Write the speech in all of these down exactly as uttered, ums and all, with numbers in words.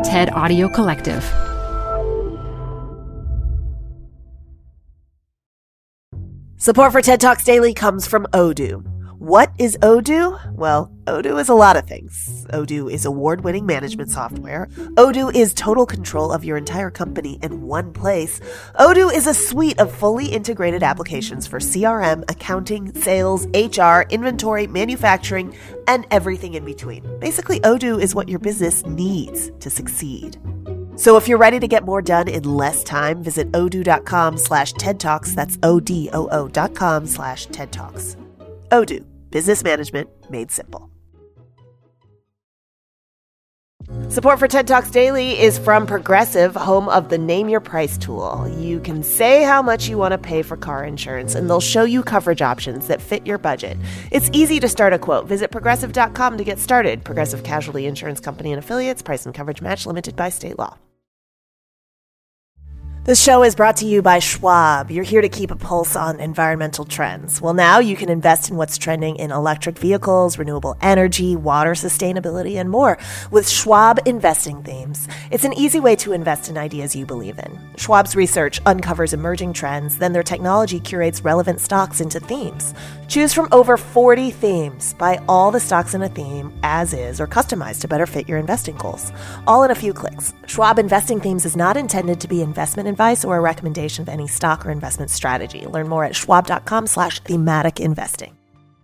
TED Audio Collective. Support for TED Talks Daily comes from Odoo. What is Odoo? Well, Odoo is a lot of things. Odoo is award-winning management software. Odoo is total control of your entire company in one place. Odoo is a suite of fully integrated applications for C R M, accounting, sales, H R, inventory, manufacturing, and everything in between. Basically, Odoo is what your business needs to succeed. So if you're ready to get more done in less time, visit odoo.com slash TED Talks. That's O-D-O-O dot com slash TED Talks. Odoo. Business management made simple. Support for TED Talks Daily is from Progressive, home of the Name Your Price tool. You can say how much you want to pay for car insurance, and they'll show you coverage options that fit your budget. It's easy to start a quote. Visit progressive dot com to get started. Progressive Casualty Insurance Company and Affiliates. Price and coverage match limited by state law. This show is brought to you by Schwab. You're here to keep a pulse on environmental trends. Well, now you can invest in what's trending in electric vehicles, renewable energy, water sustainability, and more with Schwab Investing Themes. It's an easy way to invest in ideas you believe in. Schwab's research uncovers emerging trends, then their technology curates relevant stocks into themes. Choose from over forty themes. Buy all the stocks in a theme as is or customized to better fit your investing goals. All in a few clicks. Schwab Investing Themes is not intended to be investment advice or a recommendation of any stock or investment strategy. Learn more at schwab.com slash thematic investing.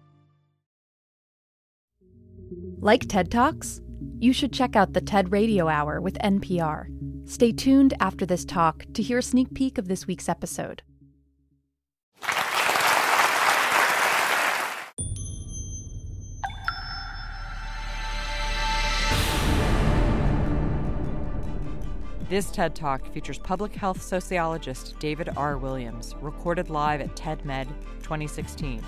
Like TED Talks? You should check out the TED Radio Hour with N P R. Stay tuned after this talk to hear a sneak peek of this week's episode. This TED Talk features public health sociologist David R. Williams, recorded live at TEDMed twenty sixteen.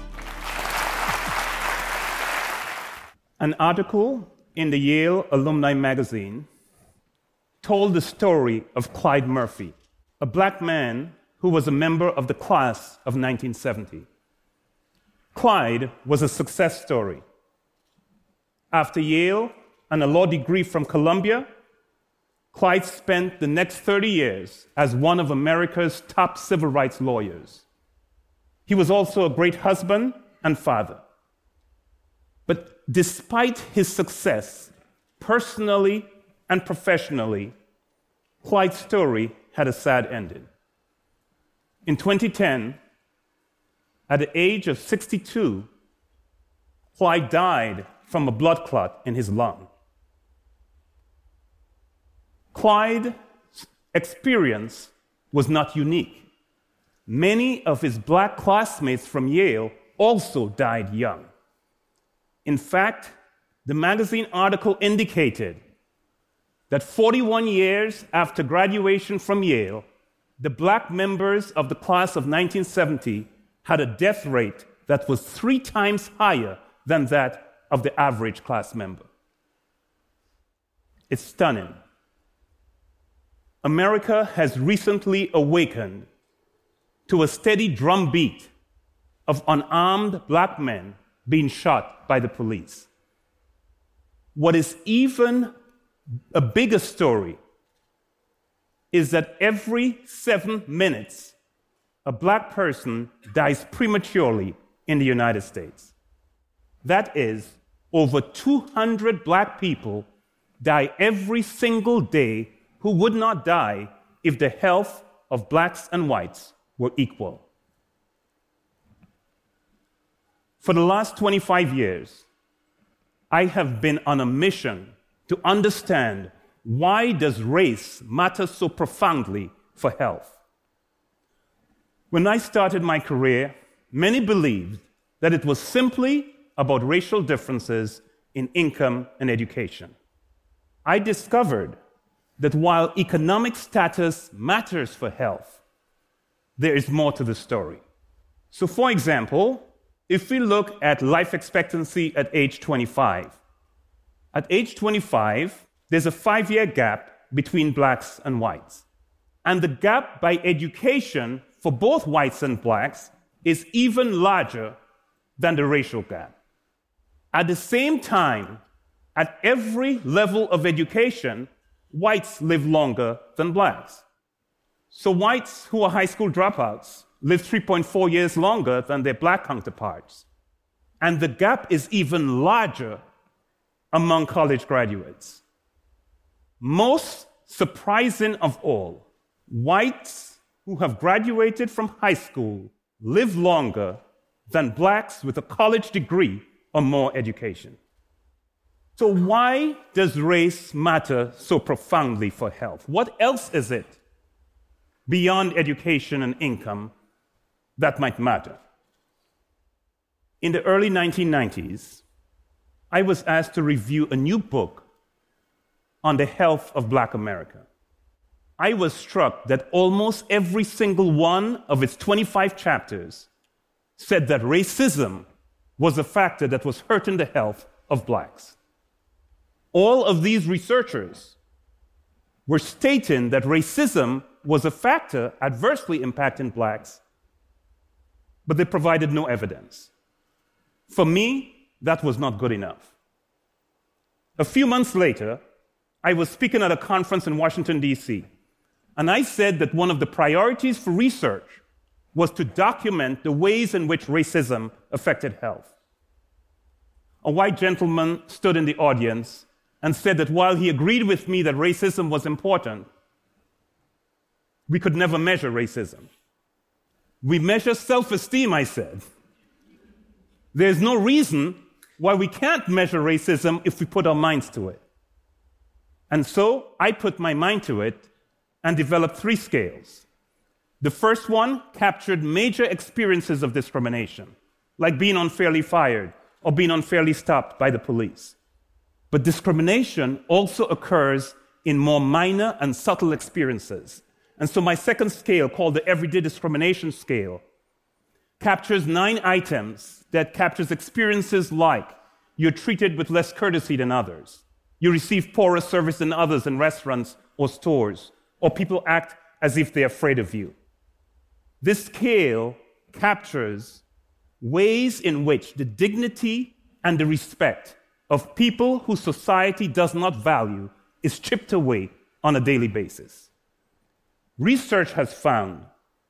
An article in the Yale Alumni Magazine told the story of Clyde Murphy, a black man who was a member of the class of nineteen seventy. Clyde was a success story. After Yale and a law degree from Columbia, Clyde spent the next thirty years as one of America's top civil rights lawyers. He was also a great husband and father. But despite his success, personally and professionally, Clyde's story had a sad ending. In twenty ten, at the age of sixty-two, Clyde died from a blood clot in his lung. Clyde's experience was not unique. Many of his black classmates from Yale also died young. In fact, the magazine article indicated that forty-one years after graduation from Yale, the black members of the class of nineteen seventy had a death rate that was three times higher than that of the average class member. It's stunning. America has recently awakened to a steady drumbeat of unarmed black men being shot by the police. What is even a bigger story is that every seven minutes, a black person dies prematurely in the United States. That is, over two hundred black people die every single day who would not die if the health of blacks and whites were equal. For the last twenty-five years, I have been on a mission to understand why does race matter so profoundly for health. When I started my career, many believed that it was simply about racial differences in income and education. I discovered that while economic status matters for health, there is more to the story. So, for example, if we look at life expectancy at age twenty-five, at age twenty-five, there's a five-year gap between blacks and whites. And the gap by education for both whites and blacks is even larger than the racial gap. At the same time, at every level of education, whites live longer than blacks. So whites who are high school dropouts live three point four years longer than their black counterparts. And the gap is even larger among college graduates. Most surprising of all, whites who have graduated from high school live longer than blacks with a college degree or more education. So why does race matter so profoundly for health? What else is it beyond education and income that might matter? In the early nineteen nineties, I was asked to review a new book on the health of Black America. I was struck that almost every single one of its twenty-five chapters said that racism was a factor that was hurting the health of blacks. All of these researchers were stating that racism was a factor adversely impacting blacks, but they provided no evidence. For me, that was not good enough. A few months later, I was speaking at a conference in Washington, D C, and I said that one of the priorities for research was to document the ways in which racism affected health. A white gentleman stood in the audience and said that while he agreed with me that racism was important, we could never measure racism. We measure self-esteem, I said. There's no reason why we can't measure racism if we put our minds to it. And so I put my mind to it and developed three scales. The first one captured major experiences of discrimination, like being unfairly fired or being unfairly stopped by the police. But discrimination also occurs in more minor and subtle experiences. And so my second scale, called the Everyday Discrimination Scale, captures nine items that captures experiences like you're treated with less courtesy than others, you receive poorer service than others in restaurants or stores, or people act as if they're afraid of you. This scale captures ways in which the dignity and the respect of people whose society does not value is chipped away on a daily basis. Research has found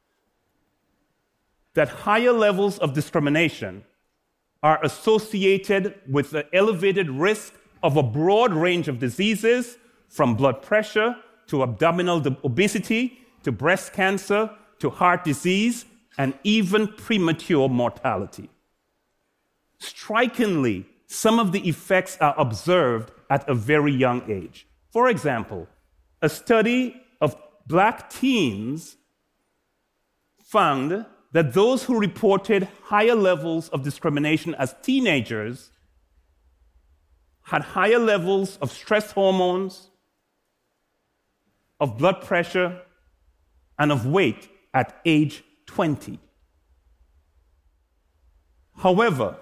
that higher levels of discrimination are associated with the elevated risk of a broad range of diseases, from blood pressure to abdominal obesity to breast cancer to heart disease and even premature mortality. Strikingly, some of the effects are observed at a very young age. For example, a study of black teens found that those who reported higher levels of discrimination as teenagers had higher levels of stress hormones, of blood pressure, and of weight at age twenty. However,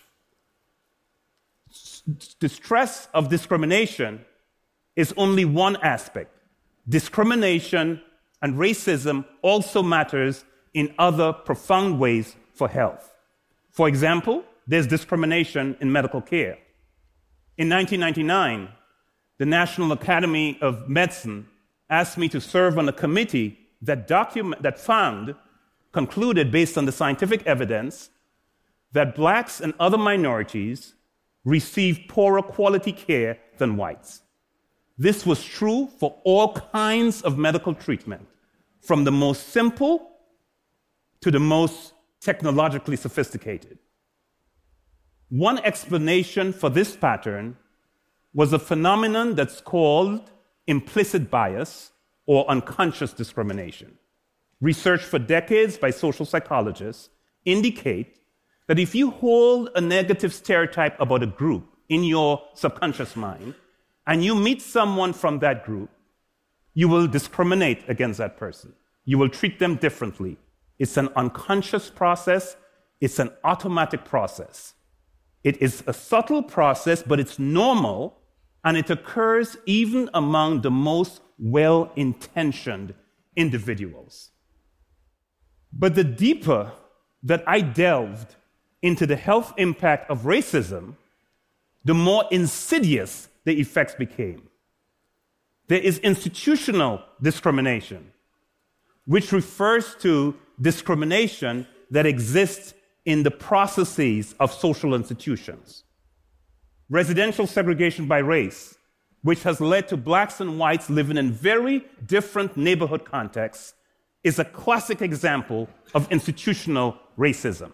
the stress of discrimination is only one aspect. Discrimination and racism also matters in other profound ways for health. For example, there's discrimination in medical care. In nineteen ninety-nine, the National Academy of Medicine asked me to serve on a committee that document, that found, concluded based on the scientific evidence, that blacks and other minorities receive poorer quality care than whites. This was true for all kinds of medical treatment, from the most simple to the most technologically sophisticated. One explanation for this pattern was a phenomenon that's called implicit bias or unconscious discrimination. Research for decades by social psychologists indicate that if you hold a negative stereotype about a group in your subconscious mind, and you meet someone from that group, you will discriminate against that person. You will treat them differently. It's an unconscious process. It's an automatic process. It is a subtle process, but it's normal, and it occurs even among the most well-intentioned individuals. But the deeper that I delved into the health impact of racism, the more insidious the effects became. there is institutional discrimination, which refers to discrimination that exists in the processes of social institutions. Residential segregation by race, which has led to blacks and whites living in very different neighborhood contexts, is a classic example of institutional racism.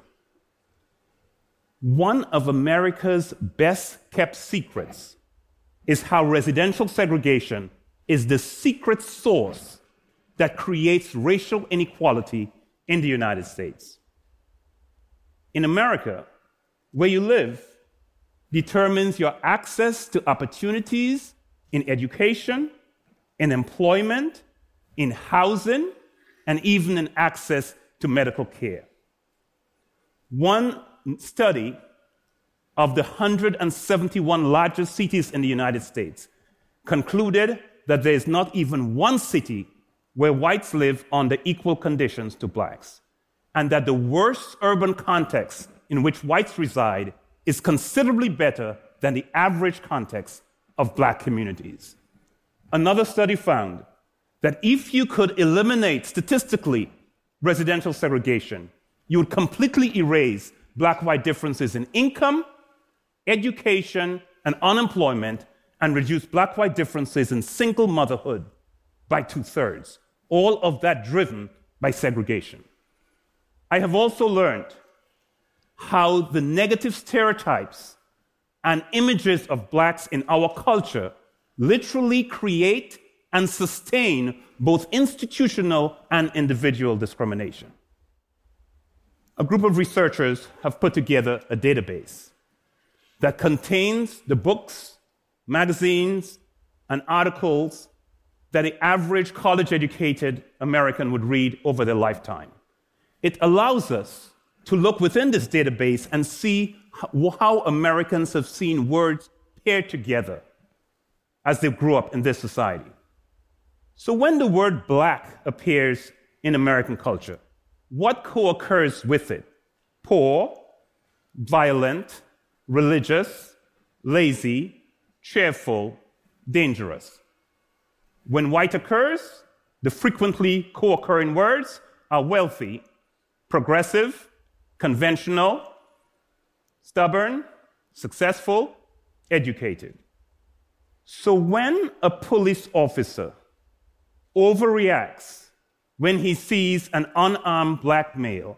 One of America's best-kept secrets is how residential segregation is the secret source that creates racial inequality in the United States. In America, where you live determines your access to opportunities in education, in employment, in housing, and even in access to medical care. One study of the one hundred seventy-one largest cities in the United States concluded that there is not even one city where whites live under equal conditions to blacks, and that the worst urban context in which whites reside is considerably better than the average context of black communities. Another study found that if you could eliminate statistically residential segregation, you would completely erase black-white differences in income, education, and unemployment, and reduce black-white differences in single motherhood by two-thirds, all of that driven by segregation. I have also learned how the negative stereotypes and images of blacks in our culture literally create and sustain both institutional and individual discrimination. A group of researchers have put together a database that contains the books, magazines, and articles that the average college-educated American would read over their lifetime. It allows us to look within this database and see how Americans have seen words paired together as they grew up in this society. So when the word black appears in American culture, what co-occurs with it? Poor, violent, religious, lazy, cheerful, dangerous. When white occurs, the frequently co-occurring words are wealthy, progressive, conventional, stubborn, successful, educated. So when a police officer overreacts when he sees an unarmed black male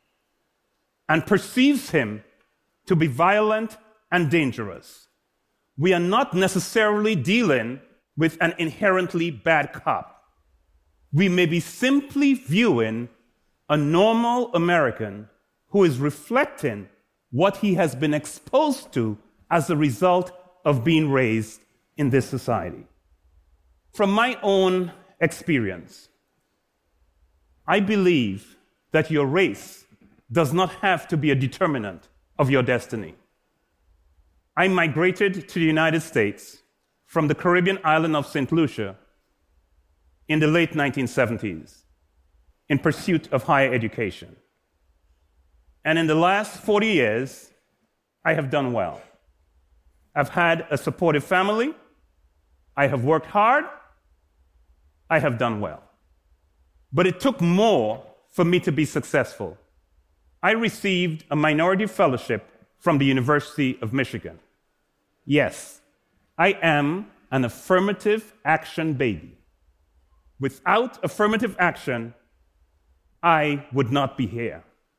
and perceives him to be violent and dangerous, we are not necessarily dealing with an inherently bad cop. We may be simply viewing a normal American who is reflecting what he has been exposed to as a result of being raised in this society. From my own experience, I believe that your race does not have to be a determinant of your destiny. I migrated to the United States from the Caribbean island of Saint Lucia in the late nineteen seventies in pursuit of higher education. And in the last forty years, I have done well. I've had a supportive family. I have worked hard. I have done well. But it took more for me to be successful. I received a minority fellowship from the University of Michigan. Yes, I am an affirmative action baby. Without affirmative action, I would not be here.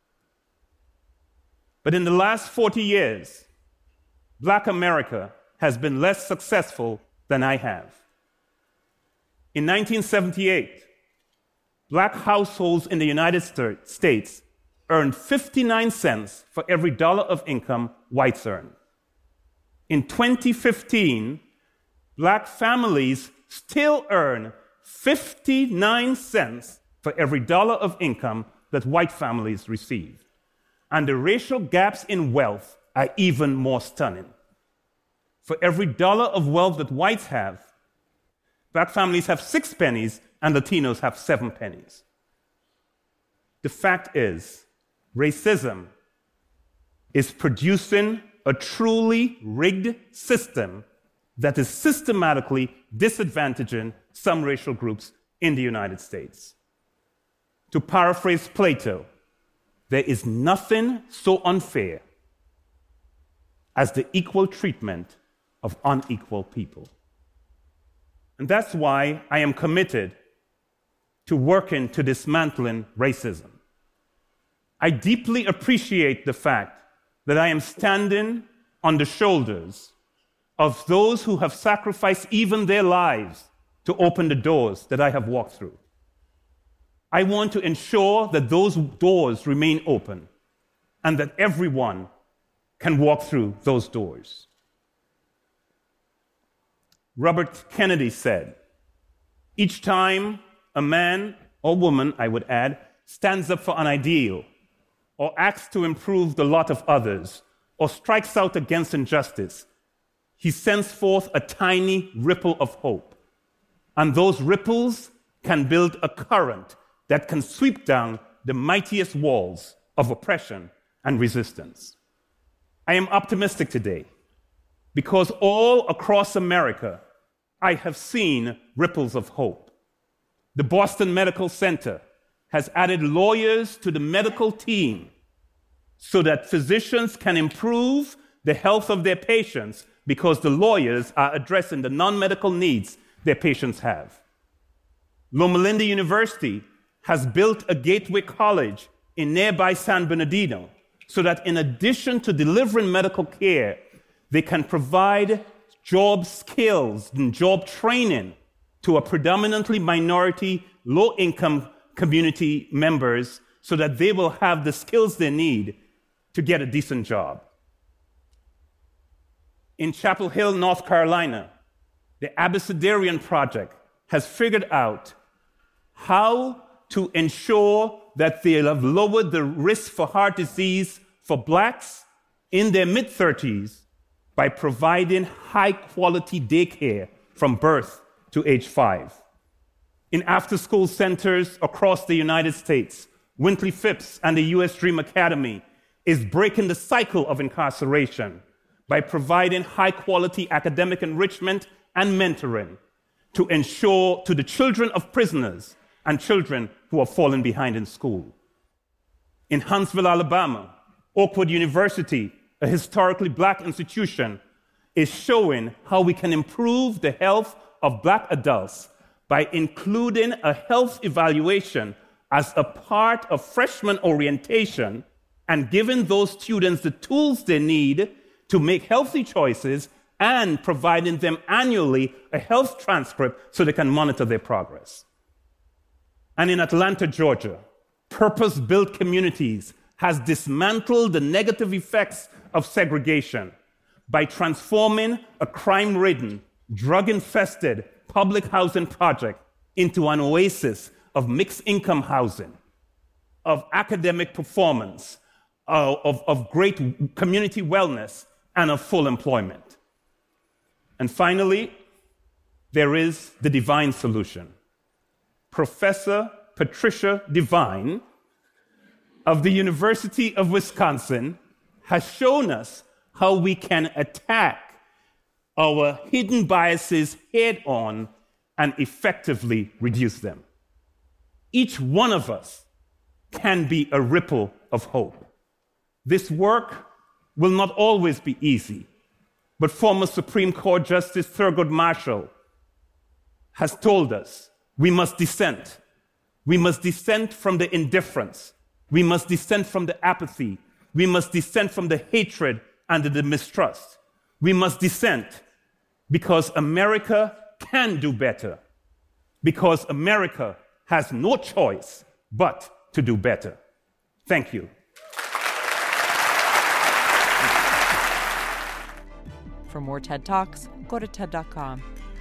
But in the last forty years, Black America has been less successful than I have. In nineteen seventy-eight, Black households in the United States earned fifty-nine cents for every dollar of income whites earned. In twenty fifteen, Black families still earn fifty-nine cents for every dollar of income that white families receive. And the racial gaps in wealth are even more stunning. For every dollar of wealth that whites have, Black families have six pennies and Latinos have seven pennies. The fact is, racism is producing a truly rigged system that is systematically disadvantaging some racial groups in the United States. To paraphrase Plato, there is nothing so unfair as the equal treatment of unequal people. And that's why I am committed to working to dismantling racism. I deeply appreciate the fact that I am standing on the shoulders of those who have sacrificed even their lives to open the doors that I have walked through. I want to ensure that those doors remain open and that everyone can walk through those doors. Robert Kennedy said, "Each time a man or woman, I would add, stands up for an ideal or acts to improve the lot of others or strikes out against injustice, he sends forth a tiny ripple of hope. And those ripples can build a current that can sweep down the mightiest walls of oppression and resistance." I am optimistic today because all across America, I have seen ripples of hope. The Boston Medical Center has added lawyers to the medical team so that physicians can improve the health of their patients because the lawyers are addressing the non-medical needs their patients have. Loma Linda University has built a gateway college in nearby San Bernardino so that in addition to delivering medical care, they can provide job skills and job training to a predominantly minority, low-income community members so that they will have the skills they need to get a decent job. In Chapel Hill, North Carolina, the Abecedarian Project has figured out how to ensure that they have lowered the risk for heart disease for blacks in their mid-thirties by providing high-quality daycare from birth to age five. In after-school centers across the United States, Wintley Phipps and the U S Dream Academy is breaking the cycle of incarceration by providing high-quality academic enrichment and mentoring to ensure to the children of prisoners and children who are falling behind in school. In Huntsville, Alabama, Oakwood University, a historically black institution, is showing how we can improve the health of black adults by including a health evaluation as a part of freshman orientation and giving those students the tools they need to make healthy choices and providing them annually a health transcript so they can monitor their progress. And in Atlanta, Georgia, Purpose-Built Communities has dismantled the negative effects of segregation by transforming a crime-ridden, drug-infested public housing project into an oasis of mixed-income housing, of academic performance, uh, of, of great community wellness, and of full employment. And finally, there is the Devine solution. Professor Patricia Devine of the University of Wisconsin has shown us how we can attack our hidden biases head-on and effectively reduce them. Each one of us can be a ripple of hope. This work will not always be easy, but former Supreme Court Justice Thurgood Marshall has told us we must dissent. We must dissent from the indifference. We must dissent from the apathy. We must dissent from the hatred and the mistrust. We must dissent because America can do better, because America has no choice but to do better. Thank you. For more TED Talks, go to TED dot com.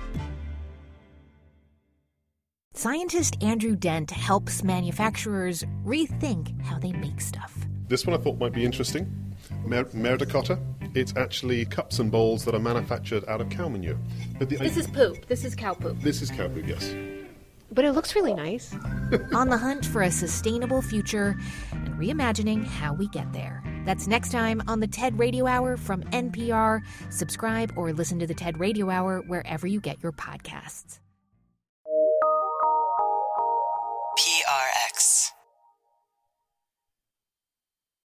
Scientist Andrew Dent helps manufacturers rethink how they make stuff. This one I thought might be interesting. Mer- Meridicotta. It's actually cups and bowls that are manufactured out of cow manure. But the, this I, is poop. This is cow poop. This is cow poop, yes. But it looks really nice. On the hunt for a sustainable future and reimagining how we get there. That's next time on the TED Radio Hour from N P R. Subscribe or listen to the TED Radio Hour wherever you get your podcasts. P R X.